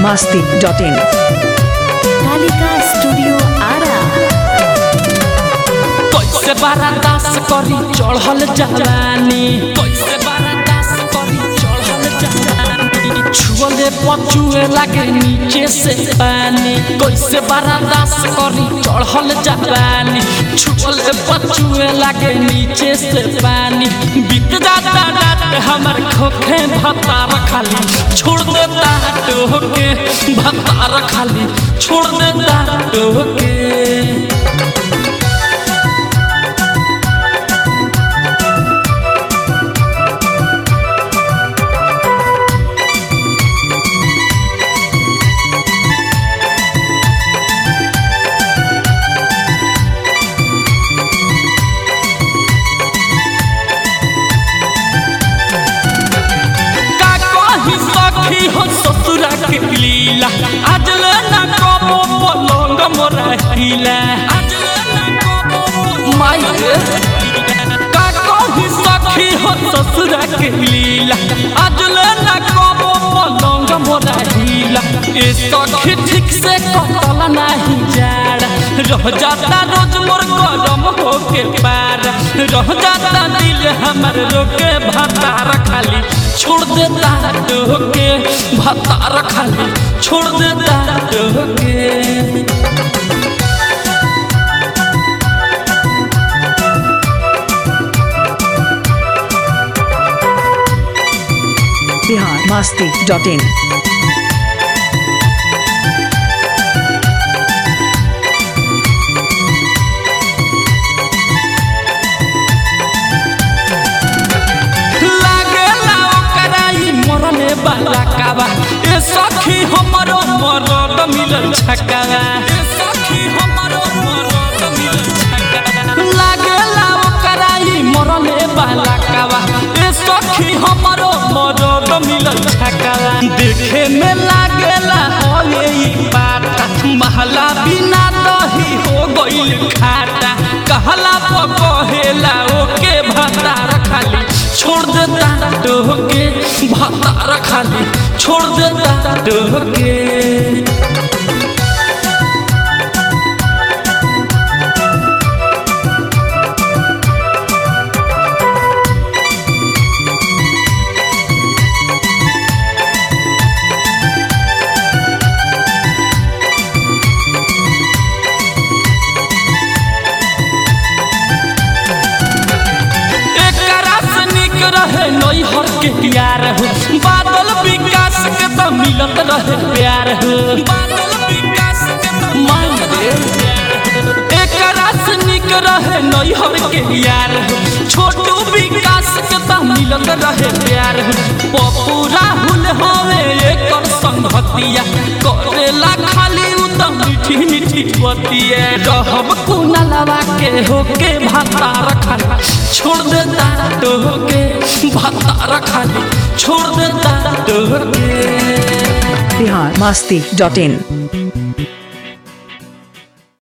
biharmasti.in Kalika studio Ara कैसे बारादास करी चढ़ल जवानी कैसे बारादास करी चढ़ल जवानी छुअले पचुए लागे नीचे से पानी कैसे बारादास करी चढ़ल जवानी छुअले पचुए लागे नीचे से पानी बीत जाता रात हमर खोखे भतार खाली छोड़ देता टोके भतार खाली छोड़ देता टोके हो ससुरा के लीला आज ना कबो पलंग मोरा हिला आज ना कबो माई का कही सखी हो ससुरा के लीला आज ना कबो पलंग मोरा हिला ए सखी ठीक से कतल नहीं जाड़ा रह जाता रोज मोर गरम होके पार रह जाता दिल हमर रोके भतार खाली छोड़ देता टोके भतार खाली छोड़ देता टोके biharmasti.in बाला काबा ए सखी हमरो मरद मिलल छकावा ए सखी हमरो मरद मिलल छकावा लागेला ओकराई मरले बाला काबा ए सखी हमरो मरद मिलल छकावा देखे में लागेला होए ई पाटा महला बिना दही हो गइल खाटा कहला पकहेला ओके भतार खाली छोड़ देता टोके भतार खाली छोड़ देता टोके रहे नई हर के प्यार हो बादल विकास के तो मिलत रहे प्यार हो बादल विकास के तो मान दे एक रास निक रहे नई हर के प्यार हो छोटू विकास के तो मिलत रहे प्यार हो पप्पू राहुल होवे एकर संगतिया करेला खाली उतम मीठी मीठी बतिया रहब कुनलवा के होके भतार खाली छोड़ देता टोके भतार खाली छोड़ देता टोके biharmasti.in